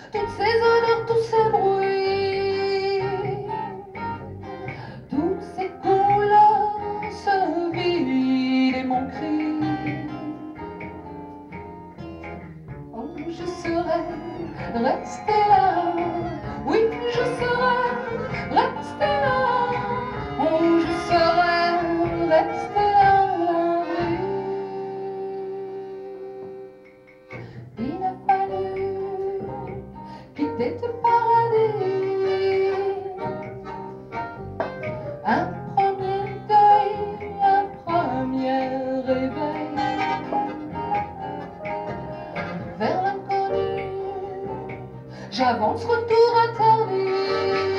toutes ces odeurs, tous ces bruits, toutes ces couleurs se vident et mon cri. Oh, je serais restée là, oui, je serais restée là, oh, je serais restée là, oui. Il a fallu quitter ce paradis, un premier deuil, un premier réveil, vers l'inconnu, j'avance, retour interdit.